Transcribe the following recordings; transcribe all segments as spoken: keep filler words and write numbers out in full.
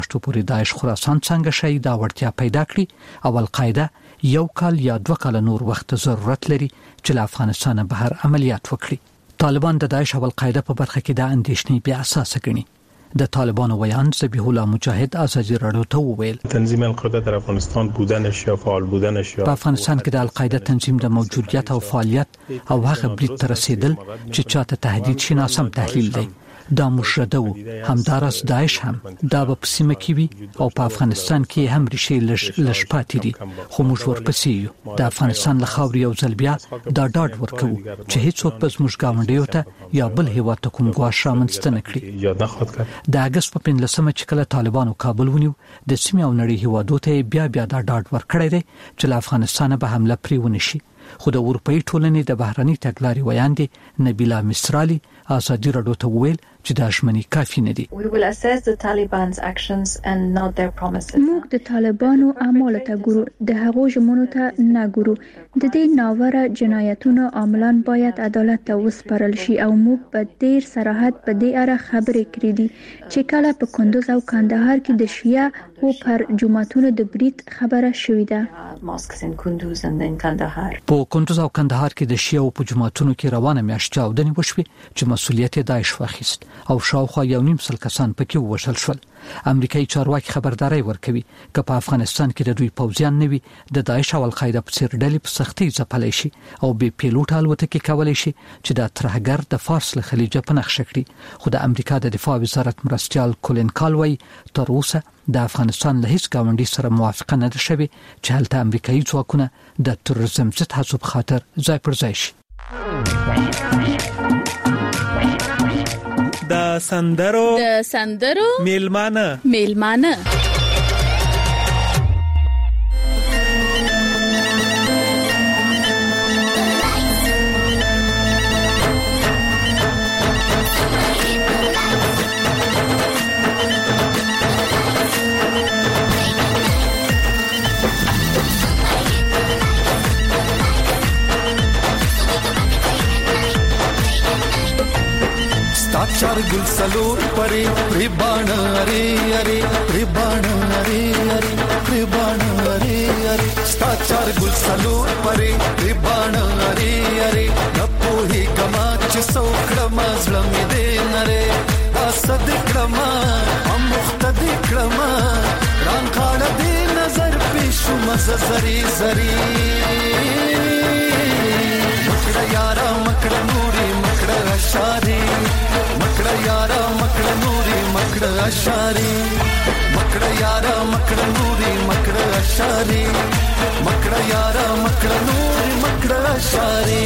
پښتو پورې داعش خراسان څنګه شي دا وړتیا پیدا کړي او القاعده یو کال یا دوه کال نور وخت ضرورت لري چې له افغانستان بهر عملیات وکړي. طالبان د داعش او القاعده په برخه کې د اندېښنې بیا اساس ګڼي. د طالبانو ویان ذبیح الله مجاهد ازادي رادیو ته وویل تنظیم القاعده در افغانستان بودنش یا فعال بودنش په افغانستان کې د القاعده تنظیم د موجودیت او فعالیت او هغه برید تر رسیدل چې چاته تهدید شي ناسم تحلیل دی. دا مشرده و همدارس داعش هم دا په سیمه کې وي او په افغانستان کې هم ریښې لږ لږ پاتې دي خو موږ ورپسې یو. د افغانستان له خاورې یو ځل بیا دا ډاډ ورکوو چې هیڅوک به زموږ ګاونډیو ته یا بل هیواد ته کوم ګواښ رامنځته نه کړي. د اګست په پنځلسمه چې کله طالبانو کابل ونیو د سیمې او نړۍ هیوادو ته بیا بیا دا ډاډ ورکړی دی چې له افغانستان به حمله پرې ونشي. خو د اروپאי ټولنې د بهرني تګلارې ویاندې نبیلا مصرالی ازادي رادیو ته وویل چې دا ژمنې کافي نه دي. موږ د طالبانو اعمال ته ګورو، د هغو ژمنو ته نه ګورو. د دې ناوړه جنایتونو عاملان باید عدالت ته وسپارل شي او موږ په ډیر صراحت په دې اړه خبرې کړې دي چې کله په کندوز او کندهار کې د شیعه او پر جماعتونو د برید خبره شوې ده. په کندوز او کندهار کې د شیعه او په جماعتونو کې روانه میاشت چاودنې وشوې چې مسؤلیت یې داعش واخیست او شاوخوا یو نیم سل کسان پکې ووژل شول. امریکایي چارواکي خبرداري ورکوي چې په افغانستان کې د دوی پوځیان نوي د داعش او القاعده په څیر ډلې په سختۍ ځپلای شي او بې پیلوټ الوتکې کولای شي چې د ترهګر د فارس له خلیج په نقشه کړي. خو د امریکا د دفاع وزارت مرستيال کولین کالوي تر اوسه د افغانستان له هیڅ ګاونډي سره موافقه نه ده شوې چې هلته امریکایي ځواکونه د تروریزم ضد هڅو په خاطر ځای پر ځای شي. د سندرو د سندرو میلمانه میلمانه चार गुल सलोर परे प्रिबाण अरे अरे प्रिबाण अरे अरे प्रिबाण अरे अरे स्ता चार गुल सलोर परे प्रिबाण अरे अरे नपो ही गमा च सौकड़मा ज़लमी दे नरे असद क्रमा हम मुख्तदी क्रमा रांखाड़ दे नजर पेशु मज़री जरी मकड़ा यारा मकड़ा नूरी मकड़ा अशारी मकड़ा यारा मकड़ा नूरी मकड़ा अशारी मकड़ा यारा मकड़ा नूरी मकड़ा अशारी मकड़ा यारा मकड़ा नूरी मकड़ा अशारी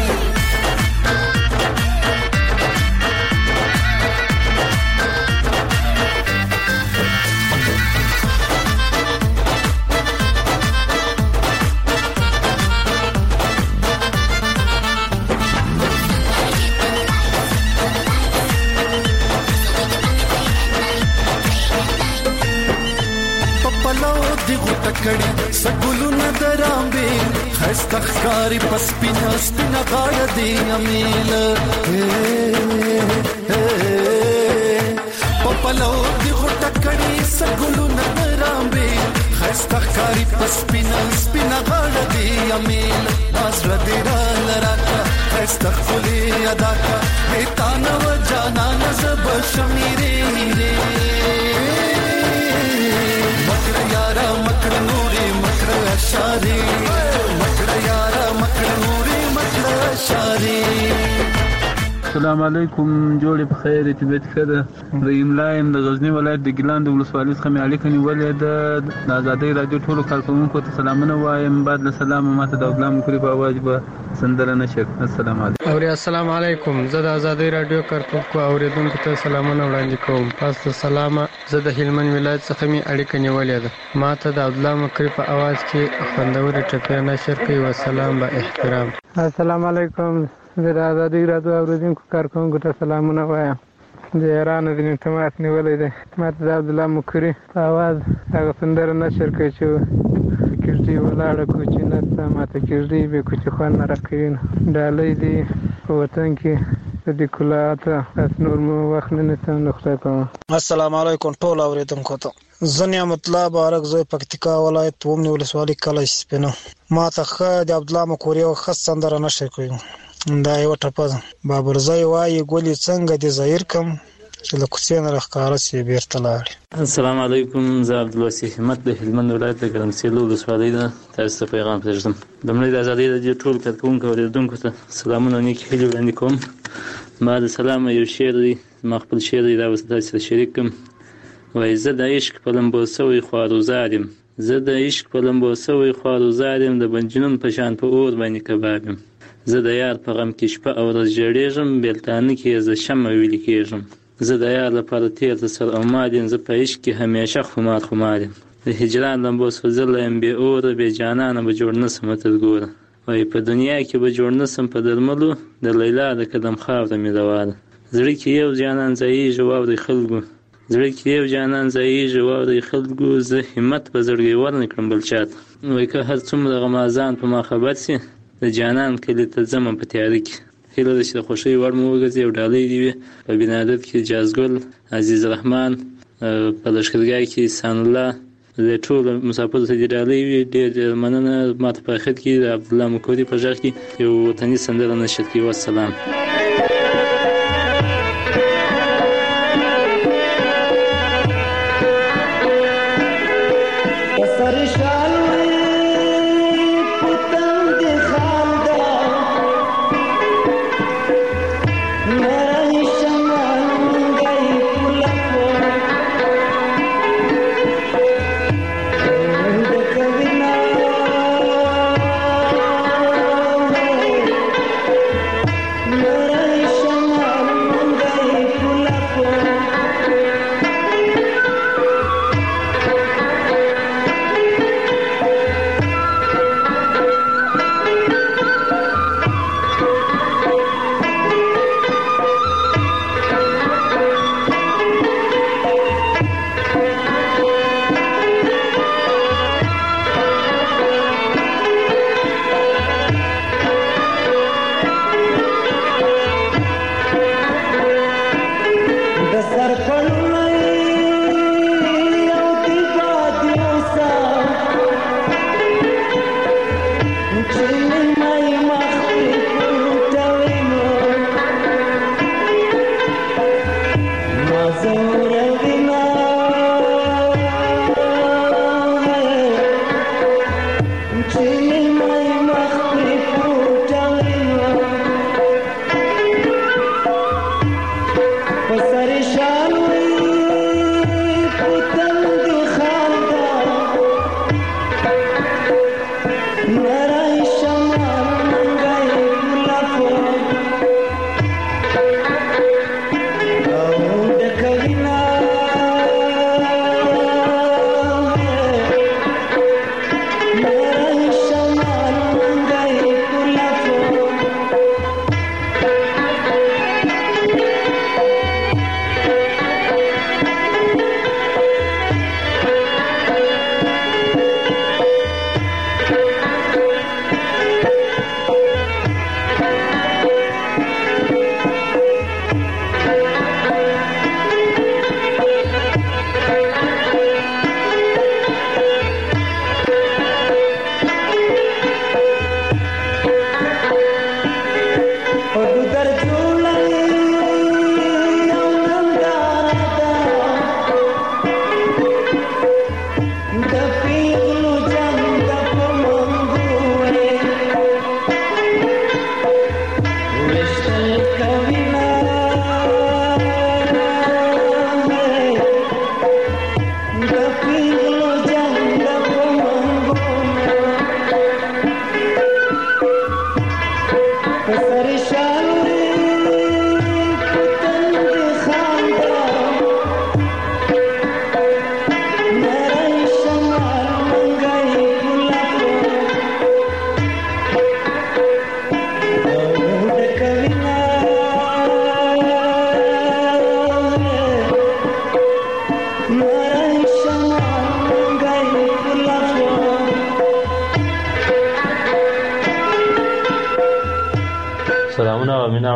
کړي سګلو ندرامبه خستخکاری پسپینا سپینا غاړه دی امیل پپلو دی غټ کړي سګلو ندرامبه خستخکاری پسپینا سپینا غاړه دی امیل اسر دی را لراکا خستخلی ادا کا بیتانو جانا نزب شمیره مکڑ یارا مکڑ نوری مکڑ اشاری مکڑ یارا مکڑ نوری مکڑ اشاری. السلام علیکم، جوړې په خیر طبیعت ښه ده. د املایم د غزنی ولایت د ګیلان د ولسوالۍ څخه مې اړیکه نیولې ده. د ازادۍ راډیو ټولو کارکوونکو ته سلامونه وایم. بعد له سلامه ماته د غلام مکري په اواز به سندره نشک. السلام علیکم. اوري السلام علیکم. زه د ازادۍ راډیو کارکوونکو اوریدونکو ته سلامونه وړاندې کوم. پس د سلامه زه د هلمند ولایت څخه مې اړیکه نیولې ده. ماته د غلام مکري په اواز کې خوندوري ټکي نشر کوي. والسلام با احترام. السلام علیکم. زه د ازادۍ راډیو اوریدونکو کارکوونکو ته سلامونه وایم. د ایران د انتماس نیولې ده. ماته د عبدالله مکري په اواز هغه سندره نشر کوي چې کړدی ولاړه کوچی نڅه ماته کړدی به کوچی خوان نه راکوي. ډالۍ دي په وطن کې د دې کلاته اس نور مو وخت نه نته نو خدای په. السلام علیکم ټول اوریدونکو ته زه نعمت الله بارک زوی پکتیکا ولایت ومنی ولسوالۍ کله سپینو ما ته ښه د عبدالله مکوري او ښه سندره نشر کړی دا یو ټپه ده بابرزی وایي ګلې څنګه دې ظاهر کم چې له کوڅې نه راښکاره سي بیرته لاړې. السلام علیکم. زه عبدالواسي همت د هلمند ولایت د ګرمسیرلو ولسوالۍ نه تاسو ته پیغام پرېږدم. لومړی د ازادۍ راډیو ټولو کارکوونکو او اورېدونکو ته سلامونه او نیکې هیلې وړاندې کوم. ما د سلام یو شعر دی ما خپل شعر دی دا اوس تاسو سره شریک کړم. وایي زه د عشق په لمبو سوی خوارزار یم زه د عشق په لمبو سوی خوارزار یم د بنجنون په شان په اور باندې کباب یم زه د یار په غم کې شپه او ورځ ژړېږم بېلتانه کې زه شمع ویلې کېږم زه د یار لپاره تېر ته سر او مال یم زه په عشق کې همیشه خمار خمار یم د هجران لمبو سوځلی یم بې اوره بې جانانه به جوړ نه سمه تر ګوره وایي په دنیا کې به جوړ نه سم په درملو د لیلا د قدم خاوره مې روا ده زړه کې یو جانان ځایېږي واورئ خلکو زړه کې یو جانان ځایېږي واورئ خلکو زه همت په زړګۍ ورنه کړم بل چاته وایي که هر څومره غمازان په ما خبر سي د جانان کلي ته ځمه په تیاره کې هیله ده چې د خوښۍ وړ مو وګرځي او ډالۍ دې وي په بنادر کې جازګل عزیز رحمان په لښکرګاه کې احسان الله د ټولو مسافرو ته دې ډالۍ وي. ډېر ډېر مننه. ما ته په اخر کې د عبدالله مکوري په غږ کې یو وطني سندره نشر کړي. والسلام. Yeah.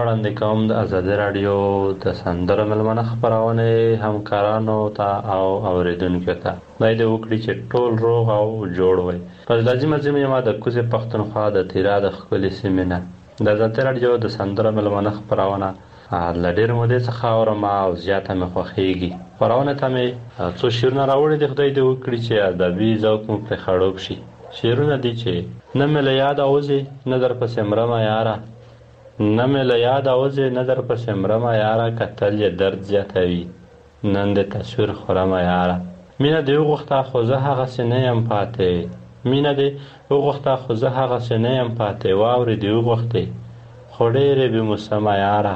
وړاندې کوم د ازادي رادیو د سندرو ملمنه خبرونه همکارانو ته او اوریدونکو ته دا د وکړي چې ټول روغ او جوړ وي. په لازم لازم یما د کوزه پښتونخوا د تیرا د خپل سیمینه د ازادي رادیو د سندرو ملمنه خبرونه لډیر مو د څخه اورم او زیاته مخ خوخيږي. خبرونه ته مې څو شیرونه راوړي د خدای د وکړي چې ادبي ذوق مو په خړوب شي. شیرونه دي چې نه مې له یاد اوځي نظر په سمرما یاره، نه مې له یاد اوځي نظر په سمرما یاره، کتل یې درد زیاتوي نن د تصویر خورما یاره. مینه دې وغوښته خو زه هغسې نه یم پاتې، مینه دې وغوښته خو زه هغسې نه یم پاتې، واورې دې وغوښتې خو ډېرې بې موسمه یاره.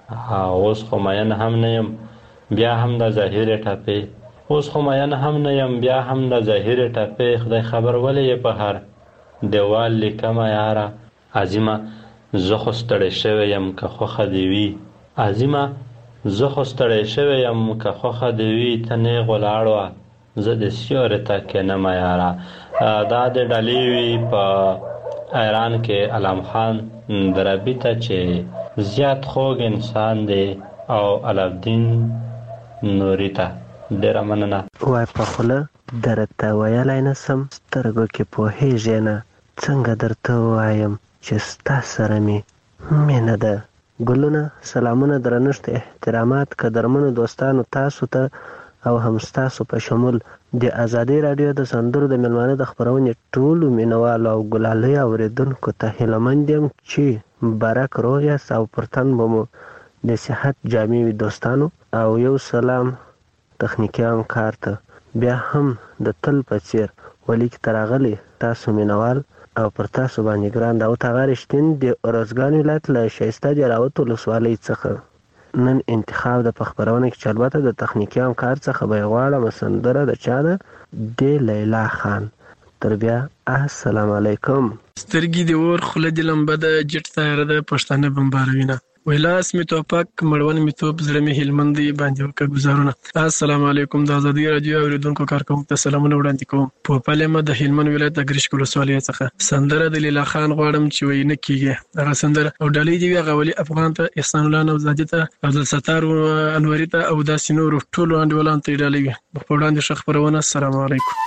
اوس خو مین هم نه یم بیا هم د ظاهرې ټپې، اوس خو مین هم نه یم بیا هم د ظاهرې ټپې، خدای خبر ولې یې په هر دیوال لیکمه یاره. عظیمه زه خو ستړی شوی یم که خوښه دې وي، عظیمه زه خو ستړی شوی یم که خوښه دې وي، ته نیغ ولاړ وه زه د سیورې ته کښېنمه یاره. دا د ډالۍ وي په ایران کې علام خان دربي ته چې زیات خوږ انسان دی او علابدین نوري ته ډېره مننه. وای په خوله درته ویلی نه سم، سترګو کې پوهېږې نه، څنګه درته ووایم چې ستا سره مې مینه ده. ګلونه، سلامونه، درنښت، احترامات قدرمنو دوستانو تاسو ته او هم ستاسو په شمول د ازادي رادیو د سندرو د مېلمانه د خپرونې ټولو مینوالو او ګلالیو اورېدونکو ته هیلهمند یم چې برک روغ یاست او پر تن به مو د صحت جامې وي. دوستانو او یو سلام تخنیکي همکار ته بیا هم د تل په څېر ولیک ته راغلی تاسو مینوال او پر تاسو باندې ګران دا هغه رښتین د ارزګان ولایت له ښایسته جلاوط ولسوالۍ څخه نن انتخاب د په خپرونه کې چې البته د تخنیکي همکار څخه به یې غواړم سندره د چا ده د لیلا خان. تر بیا السلام علیکم. سترګې د اور خوله د لمبه ده جټ تیاره ده پښتانه بمباروینه، ویلاس می توپک مړون می توپ زړه می هلمند باندې وکړه گزارونه. السلام علیکم. د ازادي رادیو اوریدونکو کارکوونکو ته سلامونه وړاندې کوم. په پلمه د هلمند ولایت د ګرشک ولسوالۍ څخه سندره د لیلا خان غواړم چې وای نه کیږي هغه سندره او ډالۍ دی هغه ولی افغان ته، احسان الله نوزادي ته، عبدالستار انوري ته او داسې نور ټولو انډیوالانو ته ډالۍ وي. په وړاندې ښه خبرونه. السلام علیکم.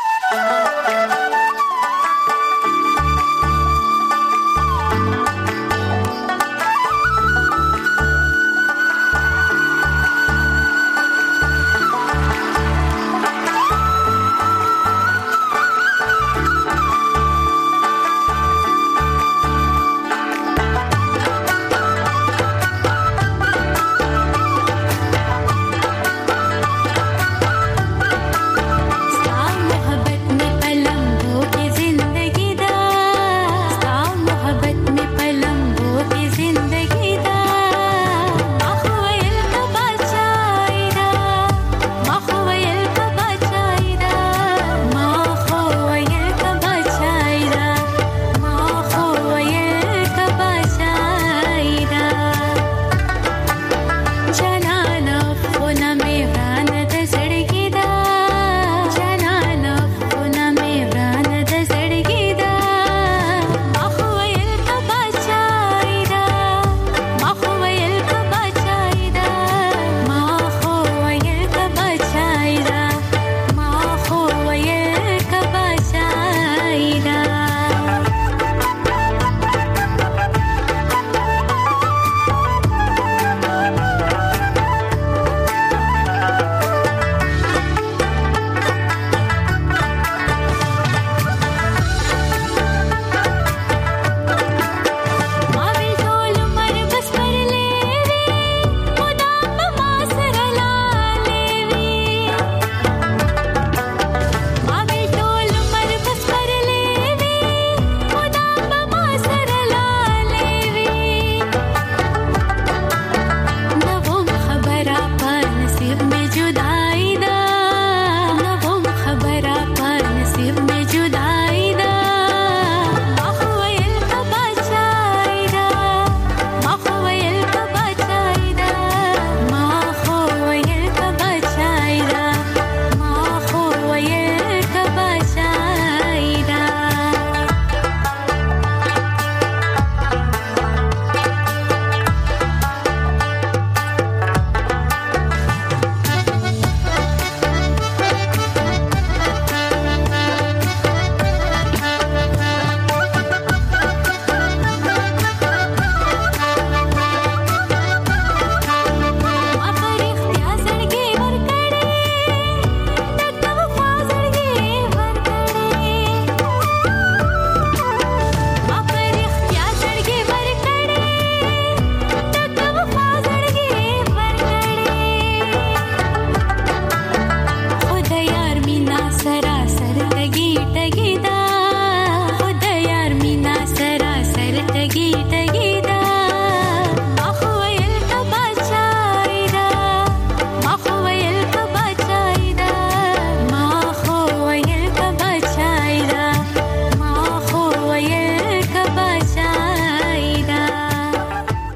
محبت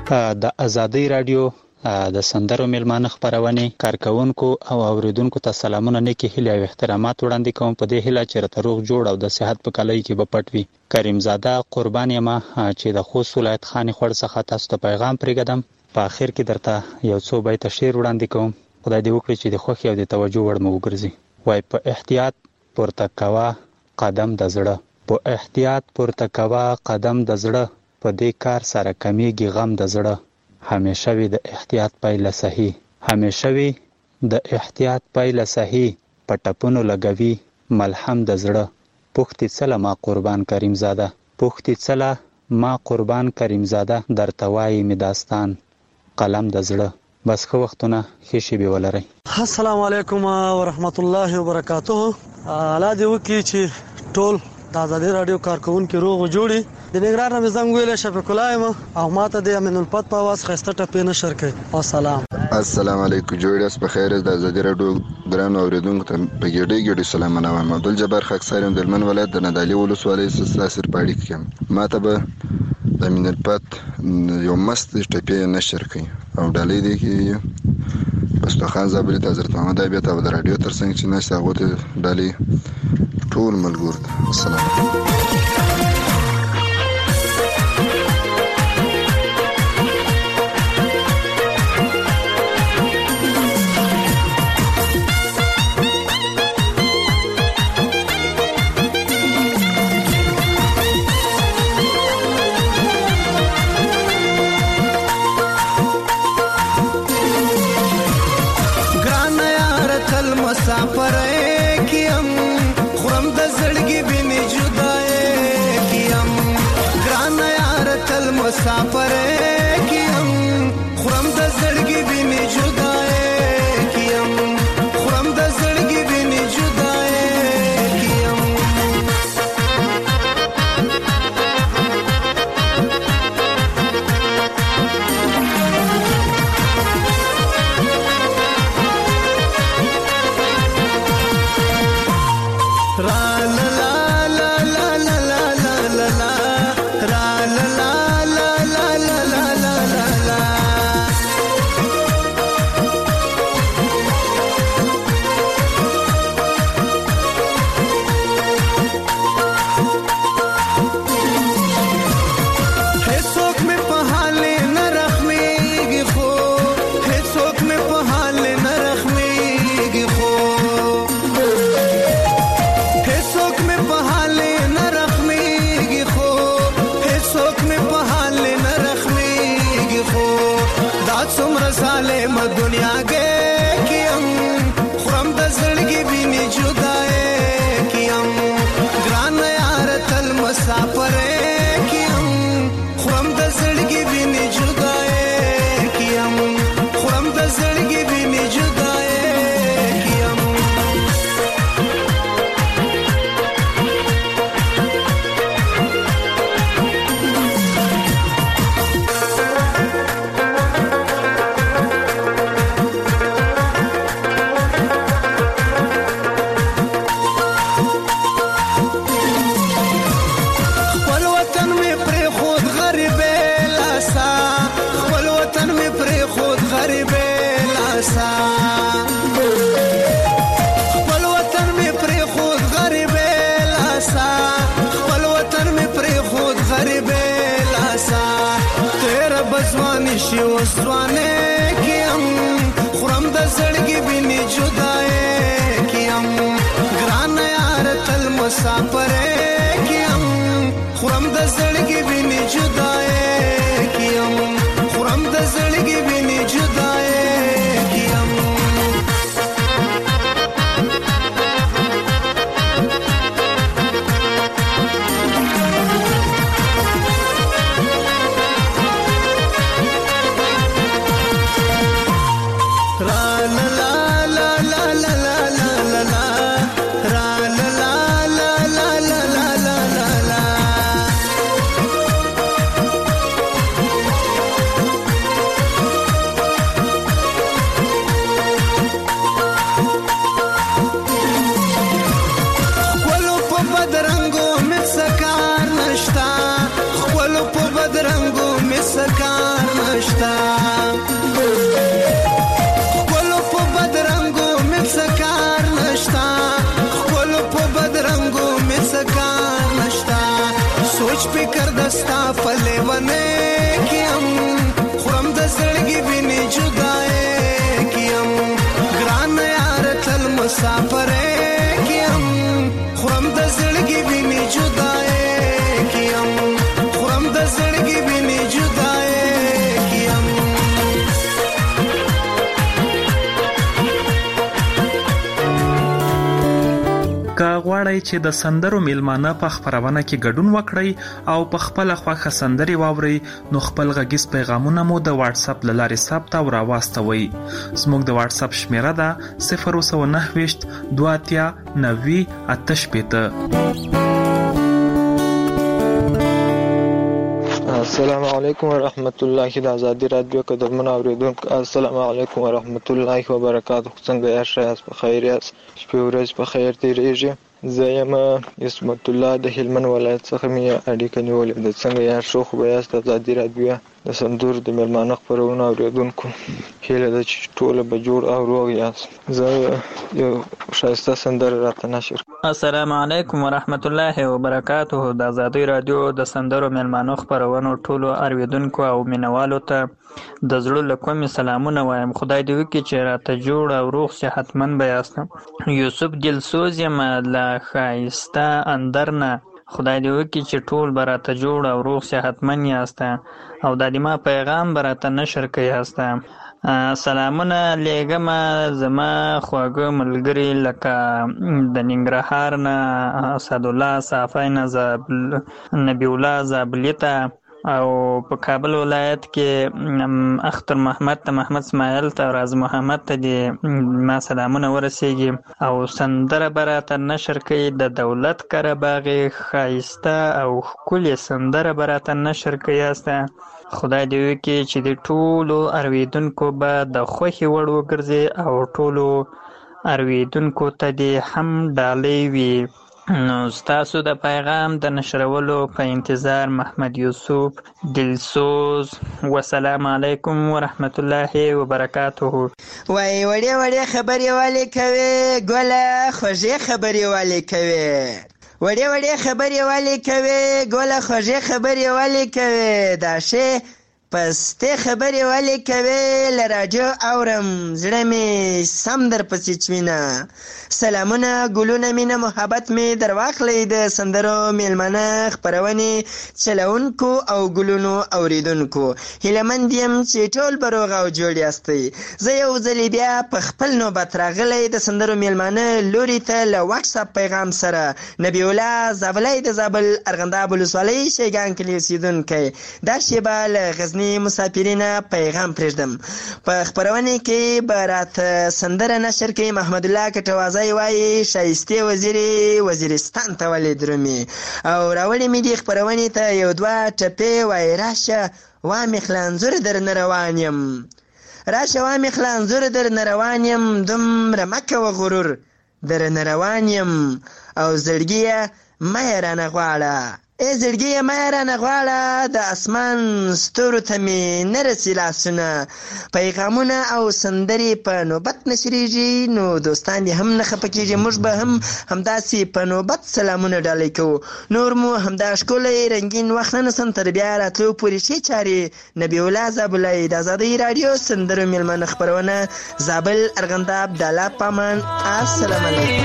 د ازادۍ رادیو د سندرو میلمانه خبرونه کارکونکو او اوریدونکو ته سلامونه نیکی هیله او احترامات وړاندې کوم په دې هیله چې راته روغ جوړ او د صحت په کلي کې به پټ وي. کریم زاده قربان یم چې د خوست ولایت خاني خور څخه تاسو ته پیغام پرېږدم. په اخر کې درته یو څو بیت شعر وړاندې کوم. خدای دې وکړي چې د خوښي او د توجه وړ مو وګرځي. وای په احتیاط پورته کوا قدم د زړه، په احتیاط پورته کوا قدم د زړه، په دې کار سره کمیږي غم د زړه. همیشه وي د احتیاط پایله صحیح، همیشه وي د احتیاط پایله صحیح، په ټپونو لګوي ملهم د زړه. پوښتې څله ما قربان کریم زاده، پوښتې څله ما قربان کریم زاده، درته وایي مې داستان قلم د زړه. بس ښه وختونه ښې شېبې ولرئ. السلام علیکم ورحمت الله وبرکاته. الله دې وکړي چې ټول د ازادۍ رادیو کارکونکو روغ جوړي. د نګران نه زنګ ویل شفیق الله یم او ماته د امین الفت په واس خسته ټپې نشر کوي. السلام السلام علیکم. جوړیاس په خیر. د ازادۍ رادیو ګران اوریدونکو ته په ګډي ګډي سلامونه وایم. عبدالجبار خاکسار د هلمند ولایت د نادعلي ولسوالۍ ساسر پاړی کې ماته به د امین الفت یو مست ټپې نشر کوي او ډالۍ دی کې مستخان زابلی ته حضرت محمد ابيت او د رادیو ترڅنګ چې نشته هغه ته ډالۍ ټول ملګرو. السلام مسافر کیم خورم د زړګي بینې جدای کیم خورم د زړګي بینې جدای کیم را لا لا لا لا لا لا لا لا را لا لا دنیا کې کیم خرم د زړګي بینې جدای کیم ګران یار تل مسافر کیم خرم د زړګي بینې جدای کیم خرم د زړګي بینې جدای کیم خپل وطن می پرې خود غریب لاسا خپل وطن می پرې خود غریب لاسا تیر بزوانی شي وسوانه کیم خرم د زړګي بینې جدای کیم ګران یار تل مسافر کیم خرم د زړګي بینې جدای کیم خرم د زړګي بینې جدای کیم فکر دستا پلے ونے کیم خورم د زړګي ویني جدای کیم ګران یار تل مسافر کیم خورم د زړګي ویني جدای کیم خورم د زړګي ویني جدای کیم که غواړئ چې د سندرو میلمانه په خپرونه کې ګډون وکړئ او په خپل خوښه سندري واورئ نو خپل غږیز پیغامونه مو د واتس اپ له لارې ثبت او راواستوئ. زموږ د واتس اپ شمیره ده صفر سو نهه ویشت دوه اتیا نوي اته شپېته. السلام علیکم ورحمت الله. د ازادي رادیو قدرمن اوریدونکو السلام علیکم ورحمت الله وبرکاته. څنګه یاست؟ یاست په خیر یاست؟ شپې ورځ په خیر تیریږي. زه یم اسمت الله د هلمند ولایت څخه مې اړیکه نیولې ده. څنګه یاست؟ ښه خو به یاست؟ ازادي رادیو د سندرو د میلمانه خپرونه اوریدونکو هیله ده چې ټوله به جوړ او روغ یاست. زه یو ښایسته سندره راته نشر. السلام علیکم ورحمت الله وبرکاته. د ازادي رادیو د سندرو میلمانه خپرونو ټولو اوریدونکو او مینوالو ته د زړه له کومې سلامونه وایم. خدای دې وکړي چې راته جوړ او روغ صحتمند به یاست. یوسف دلسوز یم له ښایسته اندرنه. خدای دې وکړي چې ټول به راته جوړ او روغ صحتمند یاست او د دې ما پیغام به راته نشر کوي یاست. سلامونه لیږم زما خواږه ملګري لکه د ننګرهار نه اسدالله صافی نه نبی الله زابلي ته او په کابل ولایت کې اختر محمد ته محمد اسماعیل ته راز محمد ته دې ما سلامونه ورسیږي او سندره به راته نشر کوي د دولت کره باغې ښایسته او ښکلې سندره به راته نشر کوي یاست. خدای دې وکړي چې د ټولو اورېدونکو به د خوښې وړ وګرځي او ټولو اورېدونکو ته دې هم ډالۍ وي. نو ستاسو د پیغام د نشرولو په انتظار محمد یوسف دلسوز. والسلام علیکم ورحمت الله وبرکاته. وای وړې وړې خبرې والے کوي ګوله خوږې خبرې والے کوي وړې وړې خبرې والے کوي ګوله خوږې خبرې والے کوي دا شی پسته خبرې والے کوي له راډیو اورم زړه مې سم در پسې چوینه. سلامونه ګلونه مینه محبت مې در واخلئ د سندرو میلمانه خپرونې چلونکو او ګلونو اوریدونکو. هیلهمند یم چې ټول به روغ او جوړ یاستئ. زه یو ځلې بیا په خپل نوبت راغلی د سندرو میلمانه لوري ته له واټس اپ پیغام سره. نبی الله زابلی د زابل ارغنداب ولسوالۍ شیګان کلي اوسېدونکی. دا شیبه له غزني مسافرینه پیغام پرېږدم. په خپرونې کې به راته سندره نشر کوي محمد الله کټوازی وایي ښایستې وزیرې وزیرستان ته ولې درومي او راوړې مې دې خپرونې ته یو دوه ټپې وایي راشه وامې خلانځور در نه روان یم راشه وامې خلانځور در نه روان یم دومره مه کوه غرور در نه روان یم او زړګیه مه یې رانه غواړه ای زړګیه مه یې رانه غواړه د اسمان ستورو ته مې نه رسي لاسونه. پیغامونه او سندرې په نوبت نشریږي نو دوستان دې هم نه خفه کېږي. موږ به هم همداسې په نوبت سلامونه ډالۍ کوو. نور مو همدا ښکلی رنګین وخت نه نسم تر بیا راتلو پورې ښې چارې. نبی الله زابلی د ازادۍ راډیو سندرو میلمانه خپرونه زابل ارغنداب دالا پامان. السلام علیکم.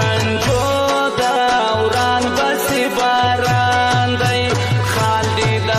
خال دې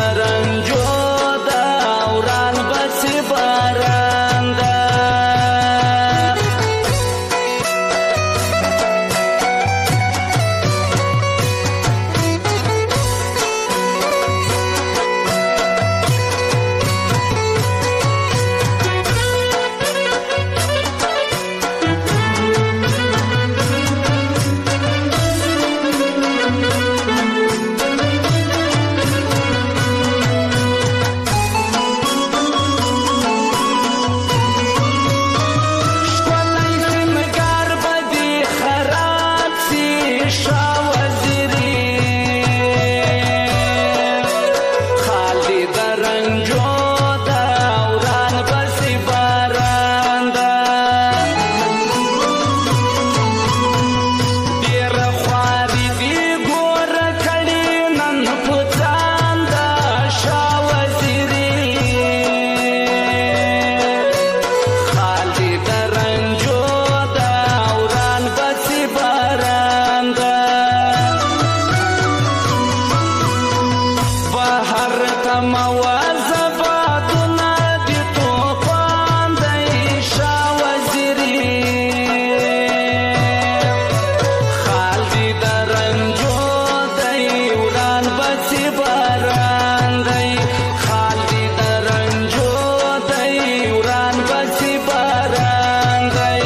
بهر ته موظفاتونه د توفان دی شاه وزیري خال دې د رنجو دی وران بسي باران دی خال دې د رنجو دی وران بسي باران دی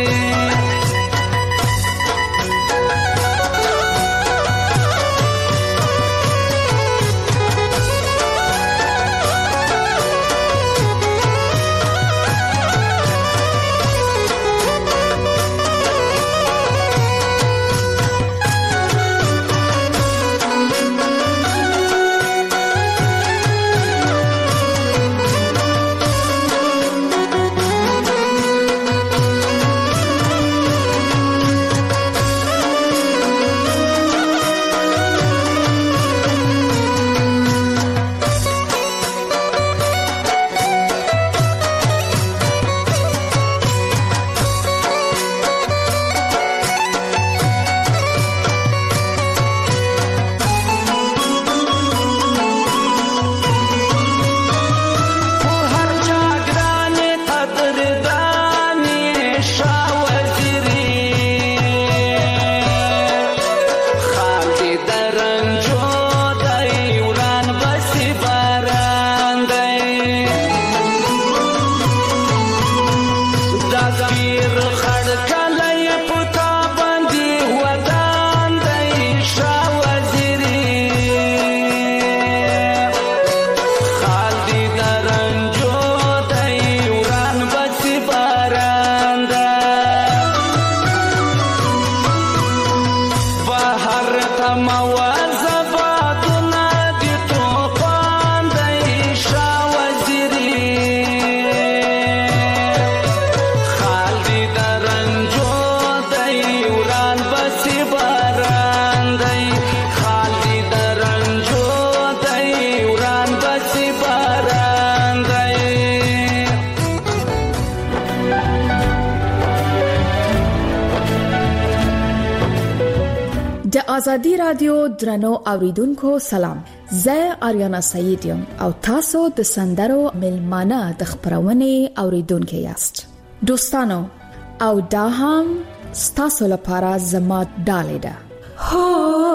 آزادی رادیو درنو اوریدونکو سلام. زه آریانا سعید یم او تاسو د سندرو ملمانه د خبرونې اوریدونکو یاست. دوستانو او دا هم ستاسو لپاره زما ډالۍ ده. هو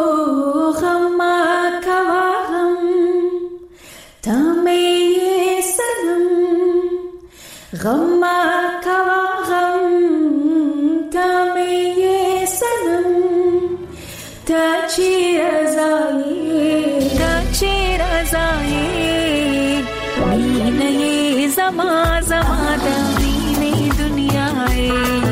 غم کوا غم تمه سنم غم کوا غم تمه سنم تا چی رضایی تا چی رضایی مینه زما زما د مینه دنیاي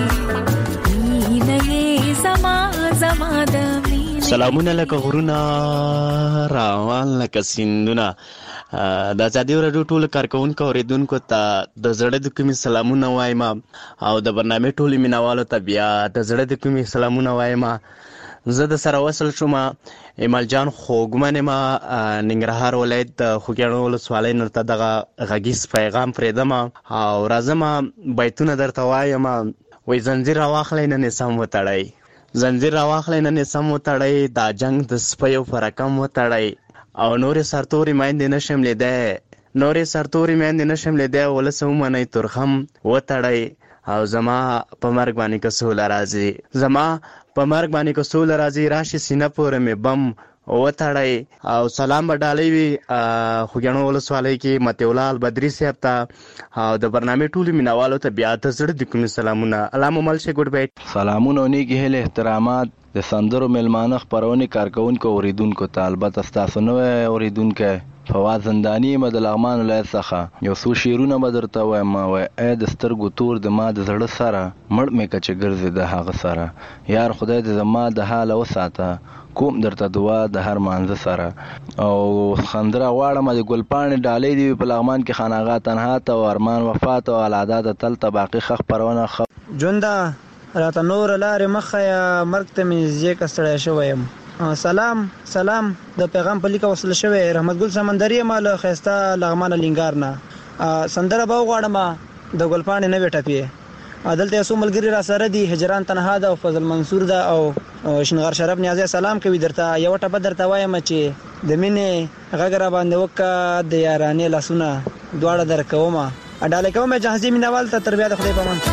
مینه زما زما د مینه. سلامونه لکه غرونه روان لکه سیندونه. د آزادي رادیو ټول کارکونکو اوریدونکو ته د زړه د کومې سلامونه وایم او د برنامه ټول مینوالو ته بیا د زړه د کومې سلامونه وایم. زه د سره وصل شوم ایمل جان خوګمن ما ننګرهار ولایت د خوګیاڼو ولسوالۍ نرته دغه غږیز پیغام پرېدم او راځم بیتونه درته وایم. وای زنجیر راواخلئ نن سم وتړئ زنجیر راواخلئ نن سم وتړئ دا جنگ د سپیو په رقم وتړئ او نورې سرتورې میندې نشم لیدی نورې سرتورې میندې نشم لیدی ولس ومنئ ترخم وتړئ او زما په مرګ باندې که سوله راځي زما په مرګ باندې که سوله راځي راشي سینه پورې مې بم وتړئ او سلام به ډالۍ وي خوږیاڼو ولسوالۍ کې مطیع البدري صاحب ته او د برنامې ټولو مینوالو ته بیا د زړه د کومې سلامونه. الله مو مل شي. ګډ بیټ. سلامونه او نیکې هیلې احترامات د سندرو میلمانه خپرونې کارکونکو اوریدونکو ته. البته ستاسو نوی اوریدونکی فواز زندانی یم د لغمان ولایت څخه. یو څو شعرونه به درته وایم. وای ای د سترګو تور د ما د زړه سره مړ مې که چې ګرځې د هغه سره یار خدای دې زما د حاله وساته کوم درته دعا د هر مانځه سره. او خندره غواړم د ګلپاڼې ډالۍ دی په لغمان کې خاناغا تنها ته او ارمان وفات او الادا د تل تباقي خخ پرونه خ جوندا راته نور لارې مخه یا مرګ ته مې زیې کستړی شوی یم. سلام سلام د پیغام په لیکه وصل شوی رحمت ګل سمندري مال خيستا لغمان لنګار نه سندره به غواړم د ګلپاڼې نه وټپی عدالت یو ملګری را سره دي هجران تنها ده او فضل منصور ده او شنغار شرف نیازی سلام کوي درته یو ټپه درته وایم چې د مینې غږ را باندې وکړه د یارانې لاسونه دواړه درکومه ډالۍ کوم جهازي مینوال ته تر بیا د خدای په امان.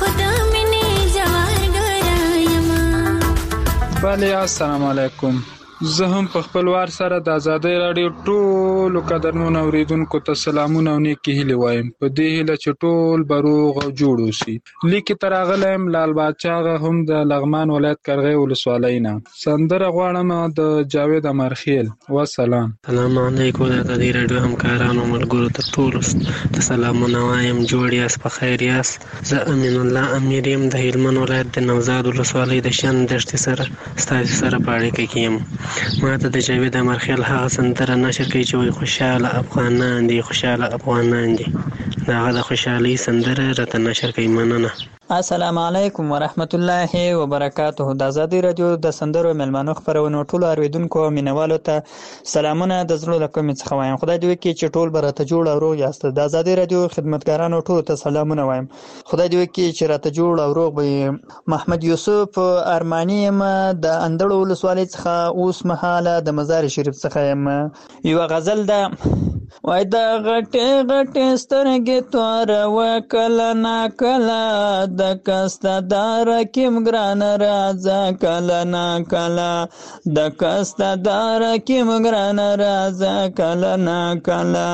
بله السلام علیکم. زه هم په خپل وار سره د ازادۍ راډیو ټولو قدرمنو اوریدونکو ته سلامونه او نیکې هیلې وایم. په دې هیله چې ټول به روغ او جوړ اوسي. لیکې ته راغلی یم لال باچا آغا هم د لغمان ولایت قرغې ولسوالۍ نه. سندره غواړم د جاوید امرخیل. وسلام. سلام علیکم د ازادۍ راډیو همکارانو ملګرو ته ټولو ته سلامونه وایم. جوړ یاست، په خیر یاست. زه امین الله امیر یم د هلمند ولایت د نوزاد ولسوالۍ د شن دښتې سره ستاسو سره په اړیکه کې یم. ما ته د جاوید امرخیل هغه سندره نشر کوي چې وایي خوشحاله افغانان دي، خوشحاله افغانان دي. د هغه د خوشحالۍ سندره راته نشر کوي. مننه. السلام علیکم ورحمت الله وبرکاته. د ازادۍ راډیو د سندرو مېلمانو خپرونو ټولو اوریدونکو او مینوالو ته سلامونه د زړه له کومې څخه وایم. خدای دې وکړي چې ټول به راته جوړ او روغ یاست. د ازادۍ راډیو خدمتګارانو ټولو ته سلامونه وایم. خدای دې وکړي چې راته جوړ او روغ به. محمد یوسف ارماني یم د اندړو ولسوالۍ څخه اوس مهاله د مزار شریف څخه یم. یوه غزل ده وای د غټې غټې سترګې توروه کله ناکله د کستدار کیم ګران راځه کله ناکله د کستدار کیم ګران راځه کله ناکله.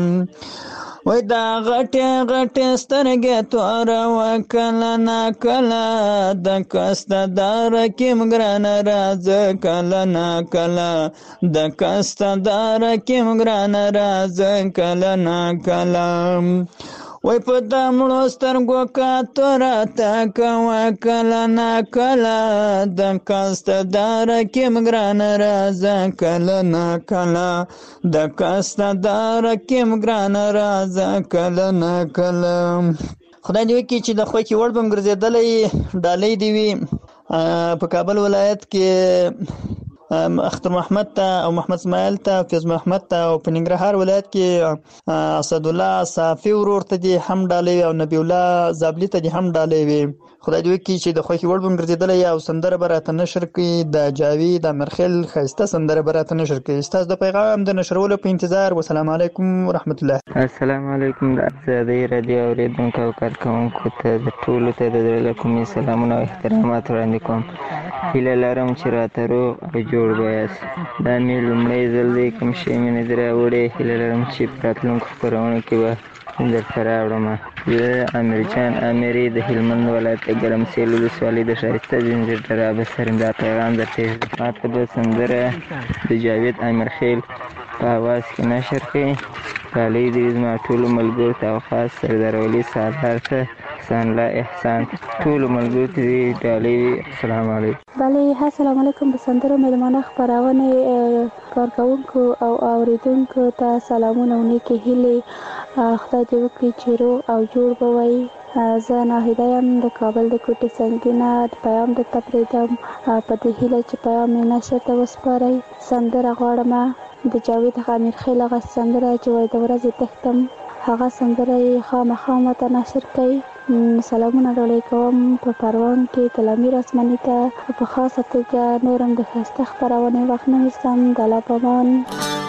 وای دا غټې غټې سترګې توروه کله ناکله د کستدار کیم ګران راځه کله ناکله د کستدار کیم ګران راځه کله ناکله. وای په دمړو سترګو کاتو راته کوه کله ناکله د کستدار کیم ګران راځه کله ناکله د کستدار کیم ګران راځه کله ناکله. خدای دې وکړي چې د خوښې وړ به م ګرځېدلی ډالۍ دې وي. په کابل ولایت کې اختر محمد ته او محمد اسماعیل ته، فیض محمد ته، او په ننګرهار ولایت کې اسد الله صافي ورور ته دې هم ډالۍ وي او نبی الله زابلي ته دې هم ډالۍ وي. خدای دې وکړي چې د خوښې وړ به م ګرځېدلی او سندره به راته نشر کړي. د جاوید امرخیل ښایسته سندره به راته نشر کړي. ستاسو د پیغام د نشرولو په انتظار. والسلام علیکم ورحمت الله. السلام علیکم د ازادۍ راډیو اورېدونکو او کارکوونکو ته د ټولو ته د زړه له کومې سلامونه او احترامات وړاندې کوم. هیله لرم چې راته روغ او جوړ به یاست. دا مې لومړی ځل دی کوم شی مې نه دي راوړی. هیله لرم چې په راتلونکو خپرونو کې به درته راوړم. زه امیرجان امیري د هلمند ولایت د ګرمسېل ولسوالۍ د ښایسته ځنځیر ډرابه سره دا پیغام درته ما ته به سندره د جاوید امرخیل په اواز کې نشر کړي. ډالۍ دې زما ټولو ملګرو ته او خاص سردار ولي سالار ته، احسان الله احسان، ټولو ملګرو ته دې ډالۍ وي. السلام علیکم. بله السلام علیکم. د سندرو مېلمانه خپرونې کارکوونکو او اوریدونکو ته سلامونه او نیکې هیلې. خدای دې وکړي چې روغ او جوړ به وئ. زه ناهیده یم د کابل د کوټې څنګي نه د پیغام درته پرېږدم په دې هیله چې پیغام مې نشر ته وسپارئ. سندره غواړم د جاوید امرخیل هغه سندره چې وایي د ورځې تښتم، هغه سندره یې خامخا ماته نشر کړئ. سلامونه ډالۍ کوم په پروان کې د امیر اسماني ته. په خاصه توګه نورم د ښایسته خپرونې وخت نه نیسم. د الله پامان.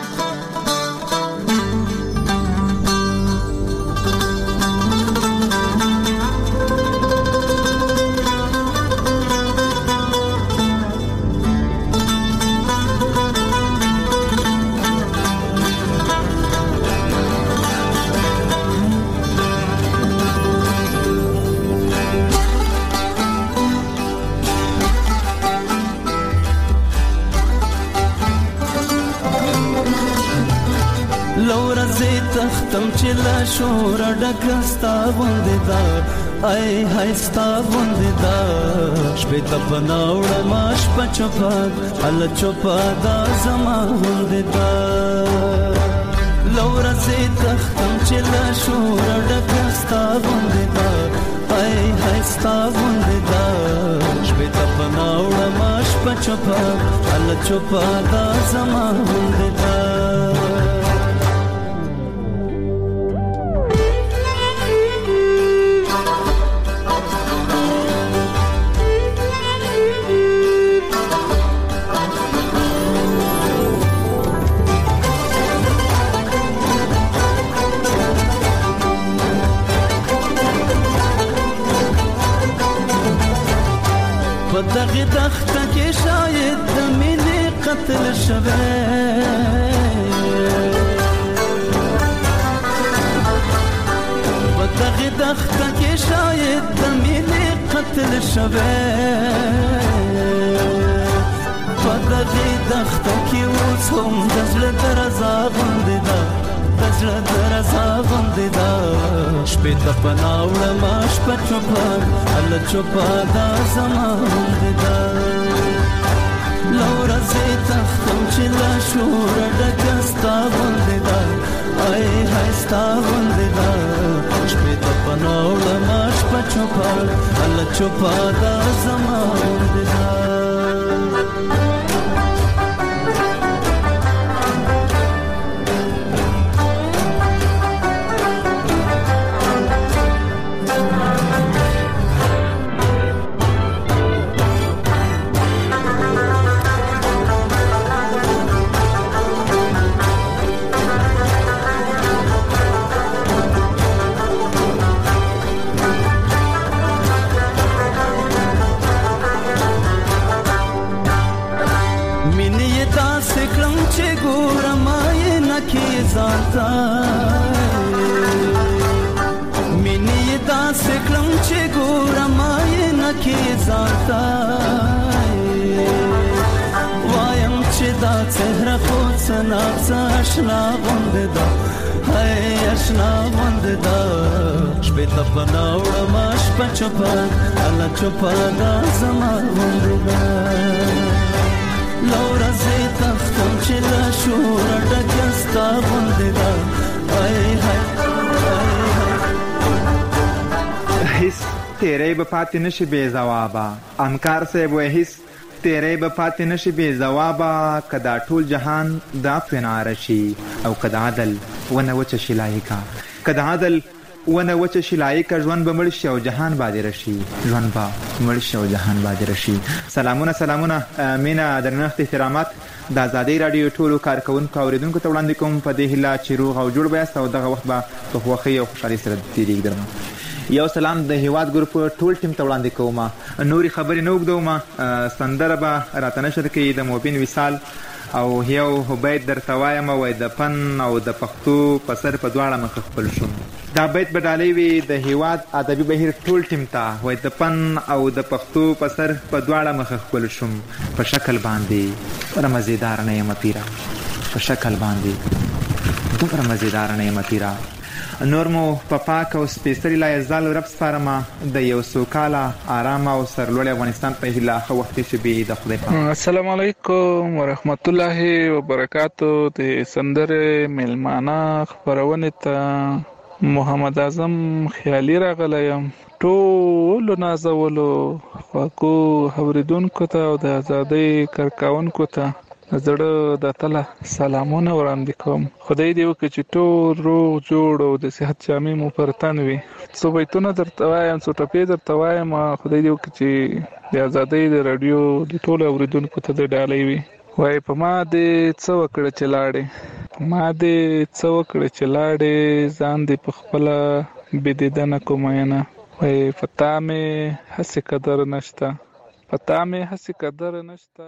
تختم چې لا شور ډکستا غوندې دا ای هاي ستا غوندې دا شپې ته پناوړه ماش په چوپا ال چوپا دا زما غوندې دا لور سي تختم چې لا شور ډکستا غوندې دا ای هاي ستا غوندې دا شپې ته پناوړه ماش په چوپا ال چوپا دا زما غوندې دا دغه دخته کې شاید د مینې قتل شوه بدغه دخته کې شاید د مینې قتل شوه بدغه دخته کې اوس هم د زړه درزا غوندې ده د زړه درزا غوندې ده شپې ته پناه وړم شپه چوپه هله چوپه دا زما غوندې ده له ورځې تښتم چې له شوره ډکه ستا غوندې ده آی های ستا غوندې ده شپې ته پناه وړم شپه چوپه هله چوپه دا زما غوندې ده مینې داسې کړم چې ګورم آینه کې ځانته وایم چې دا څهره خو څه ناڅه اشنا غوندې ده هی اشنا غوندې ده شپې ته پناه وړم شپه چوپه هله چوپه دا زما غوندې ده له ورځې تښتم چې له شوره ډکه ستا غوندې ده هیڅ تیری به پاتې نشي بې ځوابه انکار صاحب وایي هیڅ تیری به پاتې نشي بې ځوابه که دا ټول جهان د عفو ناره شي او که د عدل ونه وچه شي لایقه که د عدل ونه وچه شي لایقه ژوند به مړ شي او جهان به دې رشي ژوند به مړ شي او جهان به دې رشي سلامونه سلامونه مینه درنښت احترامات د ازادۍ راډیو ټولو کارکوونکو اورېدونکو ته وړاندې کوم په دې هیله چې روغ او جوړ به یاست او دغه وخت به په خوښۍ او خوشحالۍ سره تېرېږي درنه یو سلام د هیواد ګروپ ټول ټیم ته وړاندې کوم نورې خبرې نه اوږدوم سندره به راته نشر کوي د موبین وصال او یو بیت درته وایم وای د فن او د پښتو په سر په دواړه مخ خپل شوم دا بیت به ډالۍ وي د هیواد ادبي بهیر ټول ټیم ته وای د فن او د پښتو په سر په دواړه مخ خپل شوم په شکل باندې دومره مزیدار نه یم پیرا په شکل باندې دومره مزیدار نه یم پیرا نور مو په پاک او سپېڅلي لایزال رب سپارمه د یو سوکاله آرامه او سرلوړي افغانستان په هیله ښه وخت تېر شي بې د خدای پاک. السلام علیکم ورحمت الله وبرکاتو. د سندرې میلمانه خپرونې ته محمد اعظم خیالي راغلی یم. ټولو نازولو خواږو اورېدونکو ته او د ازادۍ کارکوونکو ته زړه د تله سلامونه وړاندې کوم. خدای دې وکړي چې ټول روغ جوړ او د صحت جامې مو پر تن وي. څو بیتونه درته وایم څو ټپې درته وایم خدای دې وکړي چې د ازادۍ د راډیو د ټولو اورېدونکو ته د ډالۍ وي. وایي په ما دې څه وکړه چې لاړې په ما دې څه وکړه چې لاړې ځان دې په خپله بېدېدنه کومینه. وایي په تا مې هسې قدر نشته په تا مې هسې قدر نشته.